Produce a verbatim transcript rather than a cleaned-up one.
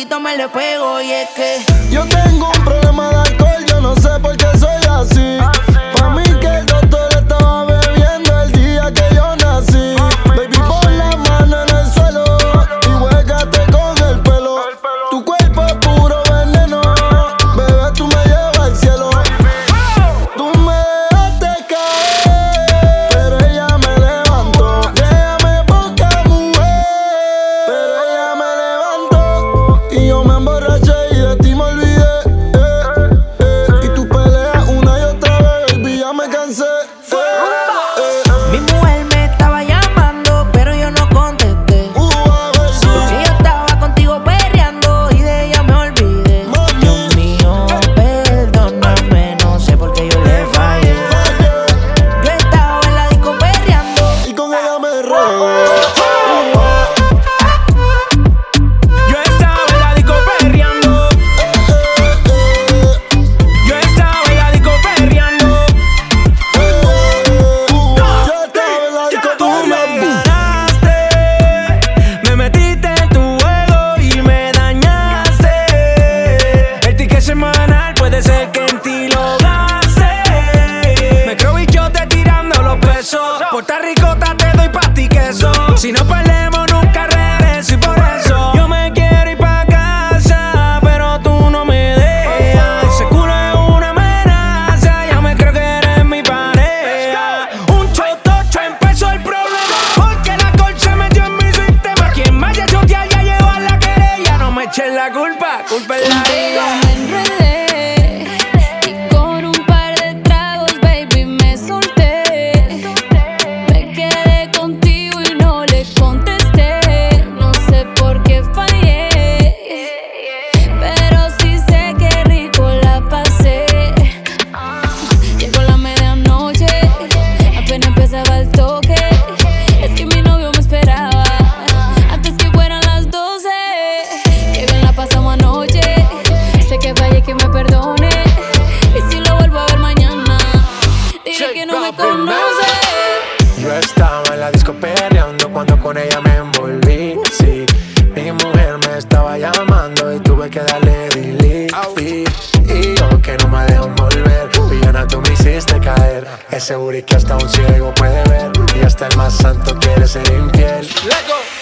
todito me le pego. Y es que yo tengo un problema de alcohol, yo no sé por qué soy así. Pa' mí que el doctor estaba bebiendo el día que yo nací. Baby, pon la mano en el suelo y huégate con el pelo. Tu cuerpo es puro veneno, bebé, tú me llevas al cielo. Tú me dejaste caer, pero ella me levantó. Déjame poca mujer, pero ella me levantó. Y yo me emborraché y de ti me olvidé. eh, eh. Y tú peleas una y otra vez, baby, ya me cansé. eh, eh. mi mujer me estaba llamando, pero yo no contesté. Uh, baby. Y yo estaba contigo perreando y de ella me olvidé. Mami. Dios mío, perdóname, no sé por qué yo le fallé. Yo estaba en la disco perreando. Y con ella me regué. Yo estaba en la disco perreando. Yo estaba en la disco perreando. Yo estaba en la disco Tú me perreando. ganaste, me metiste en tu juego y me dañaste. El ticket semanal puede ser que en ti lo gaste. Me creo bichote tirando los pesos. Puerto Ricota te doy pa' ti queso. Si no perdemos nunca regreso y por eso yo me quiero ir pa' casa, pero tú no me dejas. Ese culo es una amenaza, ya me creo que eres mi pareja. Un chotocho empezó el problema, porque la alcohol se metió en mi sistema. Quien vaya a chotear ya lleva la querella. No me echen la culpa, culpa es la de Contigo ella. me enredé y con un par de tragos, baby, me solté. Me quedé contigo y no le contesté. No sé por qué fallé, pero sí sé que rico la pasé. Llegó la medianoche, apenas empezaba el toque. Es que mi novio me esperaba antes que fueran las doce. Qué bien la pasamos anoche. Sé que fallé, que me perdone. Y si lo vuelvo a ver mañana, diré que no me conoce. Yo estaba en la disco perreando cuando con ella me envolví. Sí, mi mujer me estaba llamando y tuve que darle delete. Y, y yo que no me dejo volver, villana, tú me hiciste caer. Ese booty que hasta un ciego puede ver, y hasta el más santo quiere ser infiel. Let go.